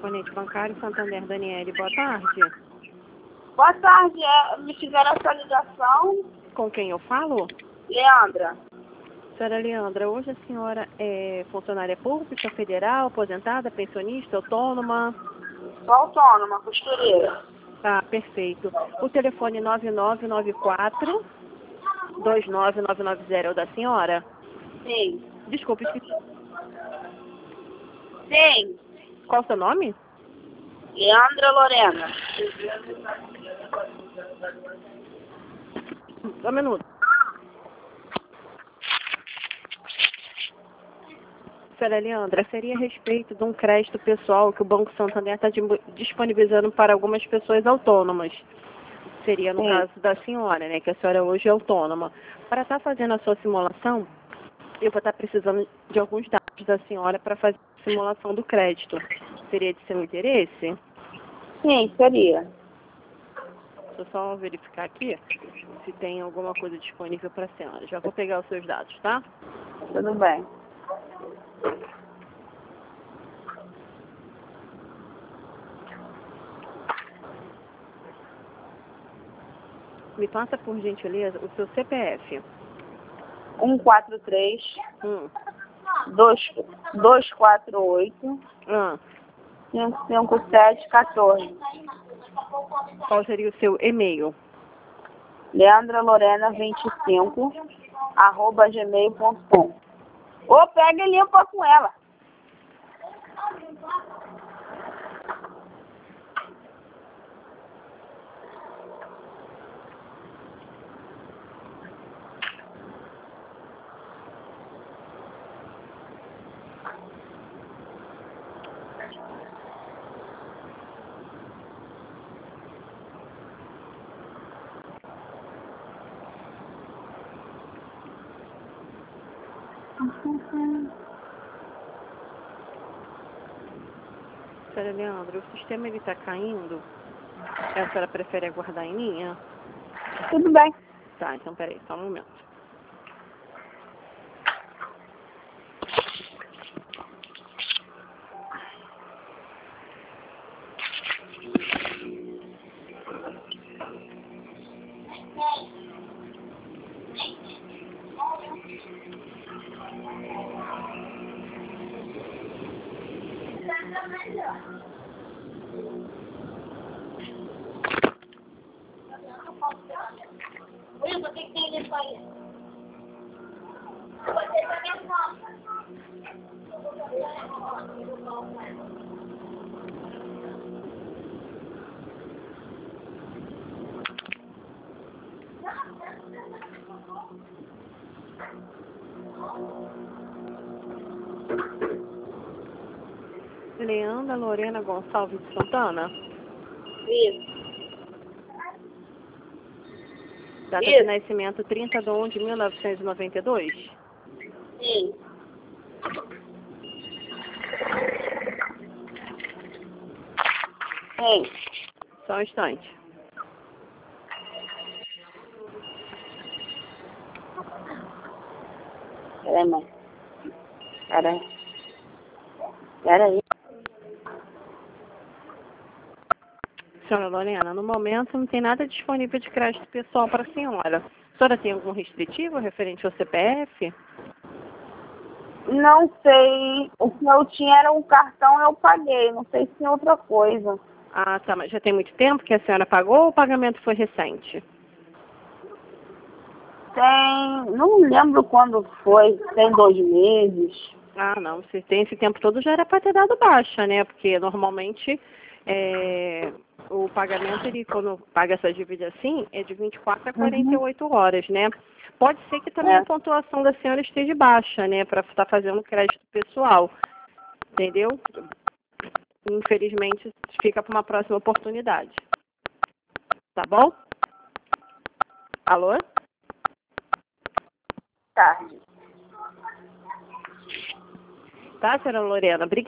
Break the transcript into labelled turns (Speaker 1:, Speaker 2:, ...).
Speaker 1: correspondente bancário Santander Daniele, boa tarde.
Speaker 2: Boa tarde, me fizeram essa ligação.
Speaker 1: Com quem eu falo?
Speaker 2: Leandra.
Speaker 1: Senhora Leandra, hoje a senhora é funcionária pública, federal, aposentada, pensionista, autônoma?
Speaker 2: Sou autônoma, costureira.
Speaker 1: Tá, perfeito. O telefone 9994-29990 é o da senhora?
Speaker 2: Sim.
Speaker 1: Desculpe, esqueci.
Speaker 2: Sim.
Speaker 1: Qual o seu nome?
Speaker 2: Leandra Lorena.
Speaker 1: Só um minuto. Senhora Leandra, seria a respeito de um crédito pessoal que o Banco Santander está disponibilizando para algumas pessoas autônomas. Seria no caso da senhora, né? Que a senhora hoje é autônoma. Para estar fazendo a sua simulação, eu vou estar precisando de alguns dados da senhora para fazer a simulação do crédito. Seria de seu interesse?
Speaker 2: Sim, seria.
Speaker 1: Deixa eu só verificar aqui se tem alguma coisa disponível para a senhora. Já vou pegar os seus dados, tá?
Speaker 2: Tudo bem.
Speaker 1: Me passa, por gentileza, o seu CPF.
Speaker 2: 143
Speaker 1: Hum.
Speaker 2: 248
Speaker 1: Ah.
Speaker 2: 55714.
Speaker 1: Qual seria o seu e-mail?
Speaker 2: leandralorena25 @gmail.com. Ô, pega e limpa com ela.
Speaker 1: Senhora Leandra, o sistema ele está caindo. A senhora prefere aguardar em linha?
Speaker 2: Tudo bem.
Speaker 1: Tá, então peraí, só um momento. Leandra Lorena Gonçalves de Santana?
Speaker 2: Isso.
Speaker 1: Data de nascimento 30/1/1992?
Speaker 2: Sim. Sim.
Speaker 1: Só um instante.
Speaker 2: Peraí, mãe. Peraí.
Speaker 1: Senhora Lorena, no momento não tem nada disponível de crédito pessoal para a senhora. A senhora tem algum restritivo referente ao CPF?
Speaker 2: Não sei. O que eu tinha era um cartão, eu paguei. Não sei se tem outra coisa.
Speaker 1: Ah, tá, mas já tem muito tempo que a senhora pagou ou o pagamento foi recente?
Speaker 2: Não lembro quando foi. Tem 2 meses.
Speaker 1: Ah, não, se tem esse tempo todo já era para ter dado baixa, né? Porque normalmente o pagamento, ele, quando paga essa dívida assim, é de 24 a 48 horas, né? Pode ser que também a pontuação da senhora esteja baixa, né? Para estar fazendo crédito pessoal, entendeu? Infelizmente, fica para uma próxima oportunidade. Tá bom? Alô?
Speaker 2: Tarde.
Speaker 1: Tá, senhora Lorena? Obrigada.